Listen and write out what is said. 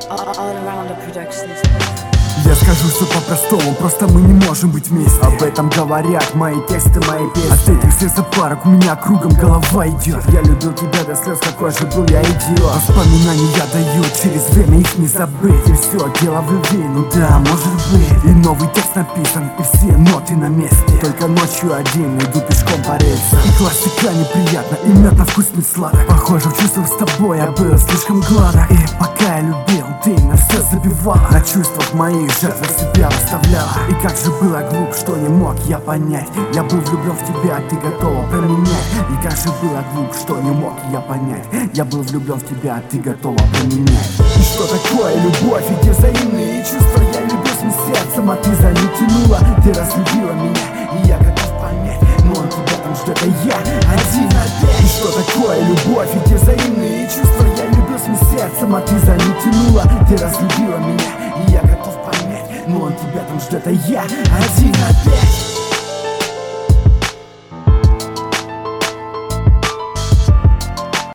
All around the productions. Я скажу все по-простому, просто мы не можем быть вместе. Об этом говорят мои тексты, мои песни. От этих всех запарок у меня кругом голова идет. Я любил тебя до слез, какой же был я идиот. Воспоминания я даю, через время их не забыть. И все, дело в любви, ну да, может быть. И новый текст написан, и все ноты на месте. Только ночью один иду пешком по рельсам. И классика неприятна, и мед на вкус не сладок. Похоже, в чувствах с тобой я был слишком гладок. И пока я любил, ты на все забивала. На чувствах моих жертвах себя выставляла. И как же было глуп, что не мог я понять. Я был влюблен в тебя, ты готова променять. И как же было глуп, что не мог я понять. Я был влюблен в тебя, ты готова променять. И что такое любовь, и где взаимные чувства. Я люблю своим сердцем, а ты за ним тянула. Ты разлюбила меня, и я готов понять. Но он тебя там ждет, а я один опять. И что такое любовь, и где взаимные чувства. Я люблю своим сердцем, а ты за ним тянула. Ты разлюбила меня, и я готов понять. Но он тебя там ждет, а я один опять.